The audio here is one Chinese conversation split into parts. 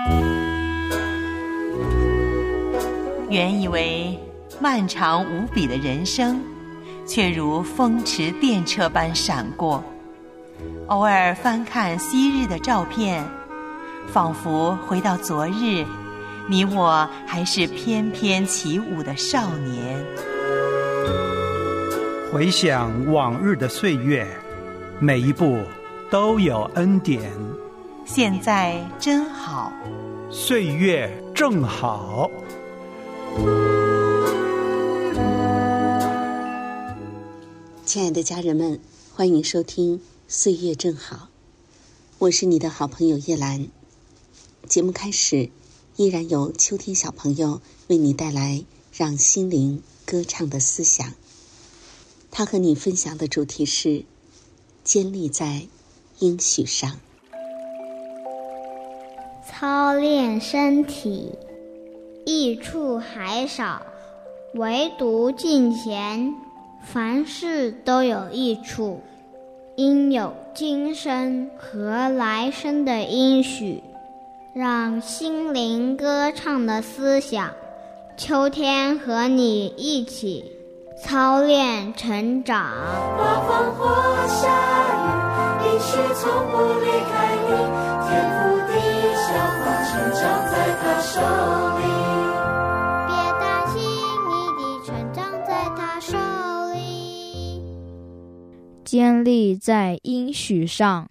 原以为漫长无比的人生，却如风驰电掣般闪过。偶尔翻看昔日的照片，仿佛回到昨日，你我还是翩翩起舞的少年。 回想往日的岁月，每一步都有恩典。 现在真好， 岁月正好。 亲爱的家人们，欢迎收听《岁月正好》，我是你的好朋友叶兰。节目开始，依然由秋天小朋友为你带来让心灵歌唱的思想。他和你分享的主题是坚立在应许上。 操练身体，益处还少，唯独敬虔，凡事都有益处，应有今生和来生的应许，让心灵歌唱的思想，秋天和你一起操练成长。 刮风或下雨，应许从不离开你，天赋的小花成长在他手里， 别担心，你的成长在他手里。 坚立在应许上。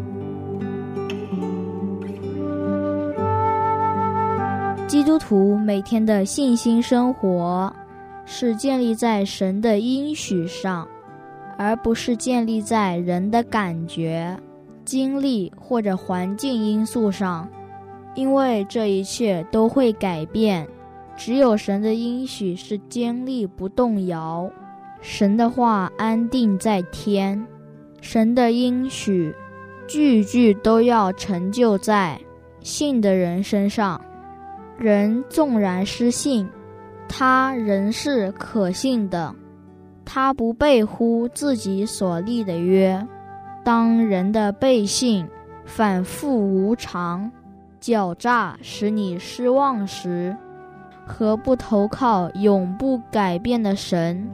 基督徒每天的信心生活是建立在神的应许上，而不是建立在人的感觉、经历或者环境因素上，因为这一切都会改变。只有神的应许是坚立不动摇，神的话安定在天，神的应许句句都要成就在信的人身上。人纵然失信，他仍是可信的，他不背乎自己所立的约。当人的背信反复无常，狡诈使你失望时，何不投靠永不改变的神？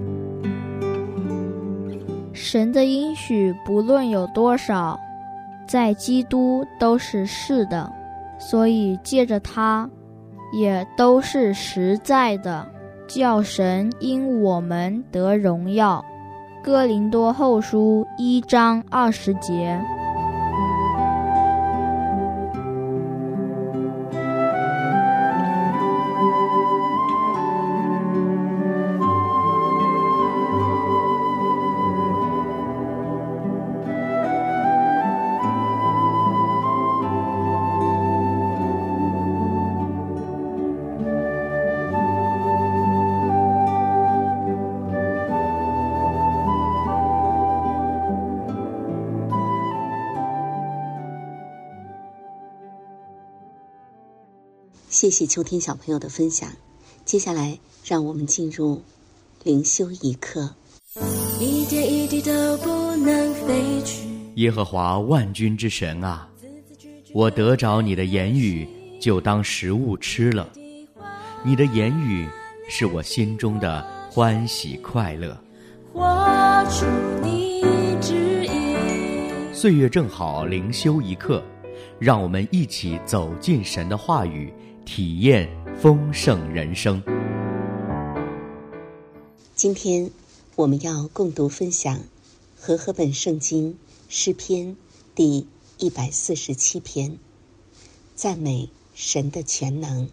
神的应许不论有多少，在基督都是是的，所以借着他也都是实在的，叫神因我们得荣耀。哥林多后书1章20节。 谢谢秋天小朋友的分享。接下来让我们进入灵修一刻。 一点一滴都不能飞去。 耶和华万军之神啊，我得着你的言语，就当食物吃了。你的言语是我心中的欢喜快乐。 活出你旨意。 岁月正好灵修一刻，让我们一起走进神的话语，体验丰盛人生。 今天我们要共读分享和合本圣经诗篇第147篇，赞美神的全能。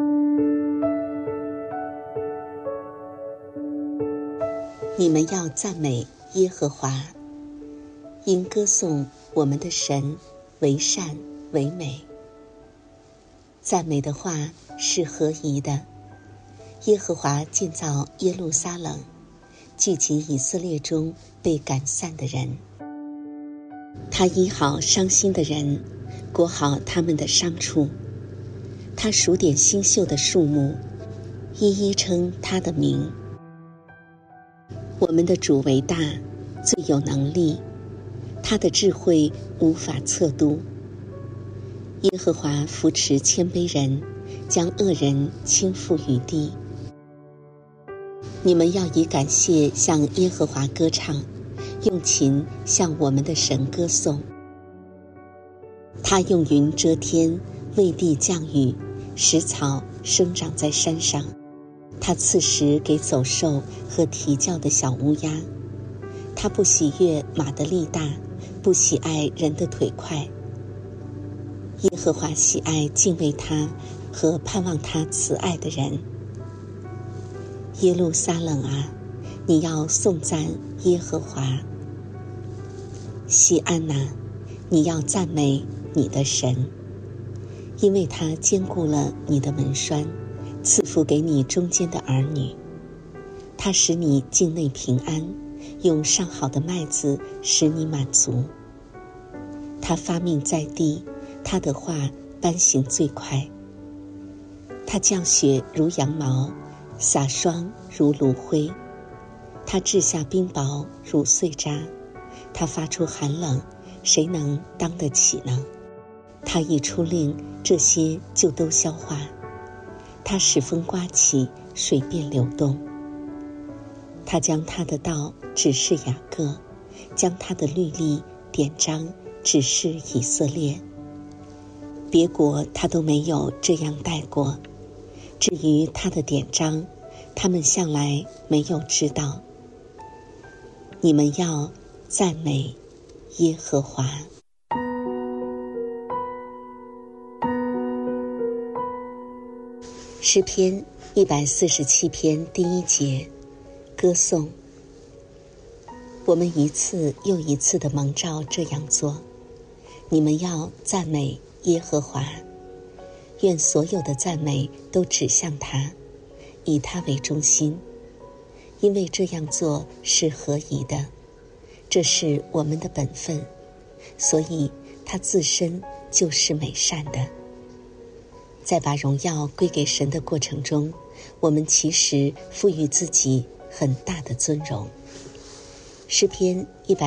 你们要赞美耶和华，因歌颂我们的神为善为美。赞美的话是合宜的。耶和华建造耶路撒冷，聚集以色列中被赶散的人。他医好伤心的人，裹好他们的伤处。他数点星宿的数目，一一称他的名。我们的主为大，最有能力，他的智慧无法测度。 耶和华扶持谦卑人，将恶人倾覆于地。你们要以感谢向耶和华歌唱，用琴向我们的神歌颂。他用云遮天，为地降雨，使草生长在山上。他赐食给走兽和啼叫的小乌鸦。他不喜悦马的力大，不喜爱人的腿快。耶和华喜爱敬畏他和盼望他慈爱的人。耶路撒冷啊，你要颂赞耶和华。西安哪，你要赞美你的神，因为他坚固了你的门栓，赐福给你中间的儿女。他使你境内平安，用上好的麦子使你满足。他发命在地，他的话颁行最快。他降雪如羊毛，洒霜如炉灰。他掷下冰雹如碎渣，他发出寒冷，谁能当得起呢？他一出令，这些就都消化。他使风刮起，水便流动。他将他的道指示雅各，将他的律例典章指示以色列。别国他都没有这样待过，至于他的典章，他们向来没有知道。你们要赞美耶和华。诗篇147篇第1节，歌颂。我们一次又一次的蒙召这样做。你们要赞美耶和华，愿所有的赞美都指向他，以他为中心，因为这样做是合宜的，这是我们的本分，所以他自身就是美善的。在把荣耀归给神的过程中，我们其实赋予自己很大的尊荣。诗篇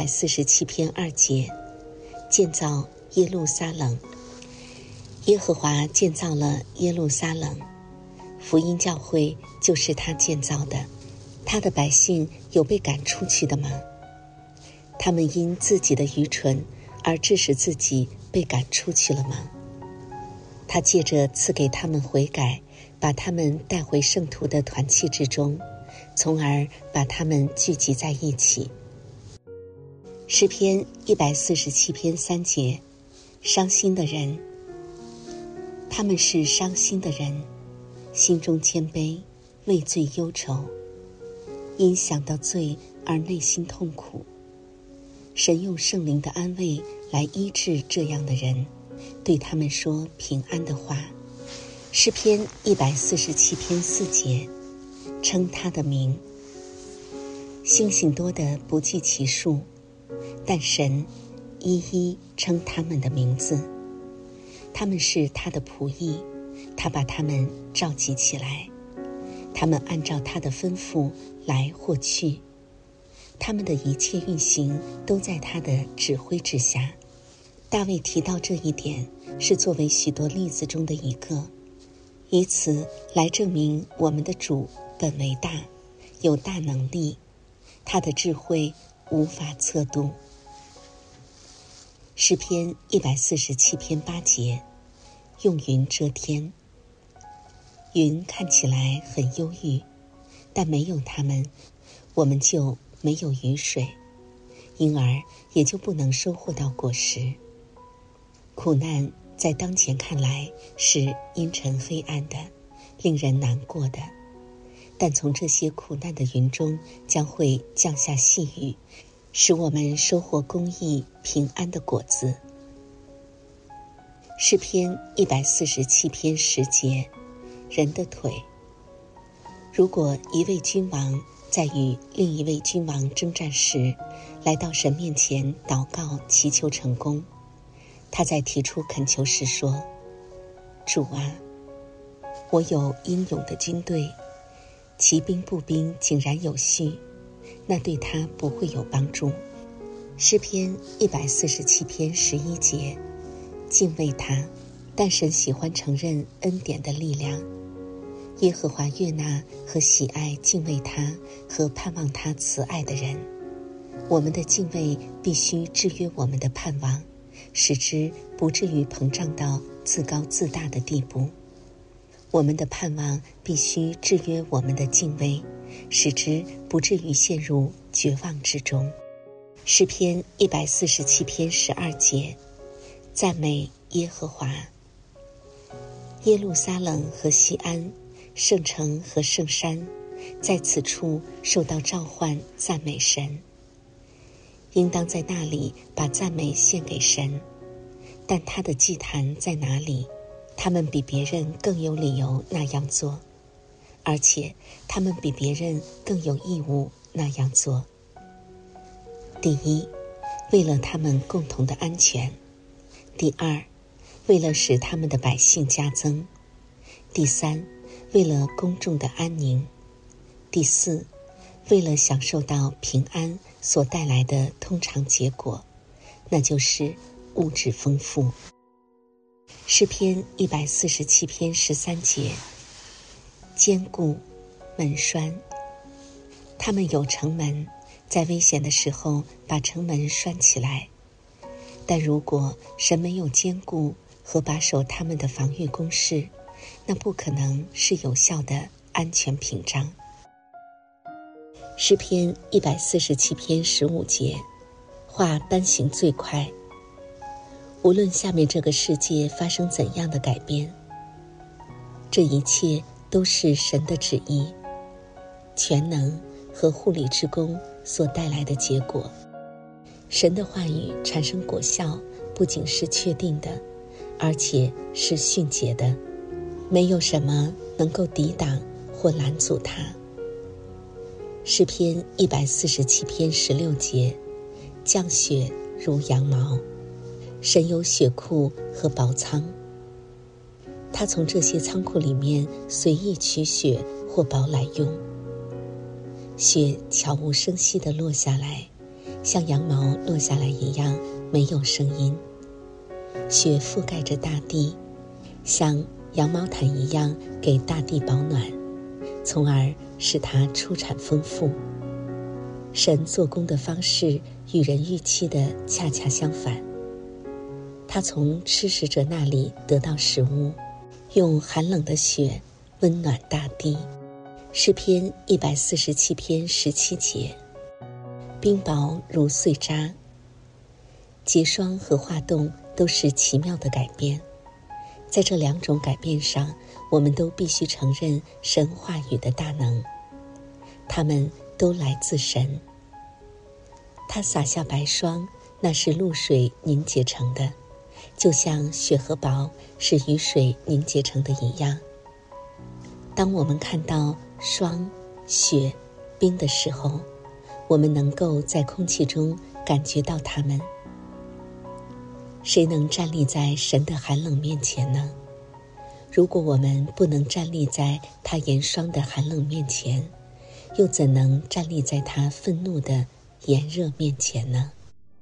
147篇2节，建造耶路撒冷。耶和华建造了耶路撒冷，福音教会就是他建造的。他的百姓有被赶出去的吗？他们因自己的愚蠢而致使自己被赶出去了吗？他借着赐给他们悔改，把他们带回圣徒的团契之中，从而把他们聚集在一起。诗篇147篇3节，伤心的人。他们是伤心的人，心中谦卑，畏罪忧愁，因想到罪而内心痛苦。神用圣灵的安慰来医治这样的人，对他们说平安的话。诗篇147篇4节，称他的名。星星多得不计其数，但神一一称他们的名字。他们是他的仆役，他把他们召集起来，他们按照他的吩咐来或去，他们的一切运行都在他的指挥之下。大卫提到这一点，是作为许多例子中的一个，以此来证明我们的主本为大，有大能力，他的智慧无法测度。诗篇147篇8节，用云遮天。云看起来很忧郁，但没有它们，我们就没有雨水，因而也就不能收获到果实。苦难在当前看来是阴沉黑暗的，令人难过的，但从这些苦难的云中将会降下细雨，使我们收获公义平安的果子。诗篇147篇10节，人的腿。如果一位君王在与另一位君王征战时，来到神面前祷告祈求成功，他在提出恳求时说，主啊，我有英勇的军队，骑兵步兵井然有序，那对他不会有帮助。诗篇147篇11节，敬畏他。 但神喜欢承认恩典的力量。耶和华悦纳和喜爱敬畏他和盼望他慈爱的人。我们的敬畏必须制约我们的盼望，使之不至于膨胀到自高自大的地步。我们的盼望必须制约我们的敬畏，使之不至于陷入绝望之中。诗篇147篇12节，赞美耶和华。耶路撒冷和西安，圣城和圣山，在此处受到召唤赞美神。应当在那里把赞美献给神。但他的祭坛在哪里？他们比别人更有理由那样做，而且他们比别人更有义务那样做。第一，为了他们共同的安全；第二，为了使他们的百姓加增；第三，为了公众的安宁；第四，为了享受到平安所带来的通常结果，那就是物质丰富。诗篇147篇13节，坚固门栓。他们有城门，在危险的时候把城门拴起来。但如果神没有坚固和把守他们的防御工事，那不可能是有效的安全屏障。诗篇147篇15节，话搬行最快。无论下面这个世界发生怎样的改变，这一切都是神的旨意、全能和护理之功所带来的结果。神的话语产生果效，不仅是确定的，而且是迅捷的，没有什么能够抵挡或拦阻它。诗篇147篇16节，降雪如羊毛。神有雪库和宝仓，他从这些仓库里面随意取雪或宝来用。雪悄无声息地落下来，像羊毛落下来一样，没有声音。雪覆盖着大地，像羊毛毯一样给大地保暖，从而使它出产丰富。神做工的方式与人预期的恰恰相反。他从吃食者那里得到食物，用寒冷的雪温暖大地。诗篇147篇17节，冰雹如碎渣。结霜和化冻都是奇妙的改变。在这两种改变上，我们都必须承认神话语的大能，它们都来自神。他撒下白霜，那是露水凝结成的，就像雪和雹是雨水凝结成的一样。当我们看到霜、雪、冰的时候，我们能够在空气中感觉到它们。谁能站立在神的寒冷面前呢？如果我们不能站立在他严霜的寒冷面前，又怎能站立在他愤怒的炎热面前呢？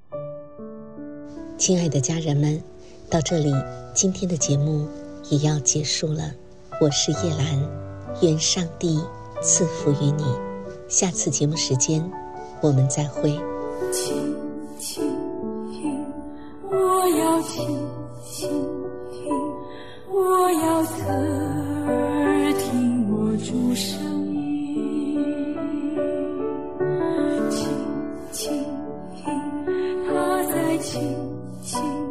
亲爱的家人们，到这里今天的节目也要结束了。我是叶兰，愿上帝赐福于你。下次节目时间我们再会。 轻轻听，我要轻轻听，我要侧耳听我主声音。轻轻听，他在轻轻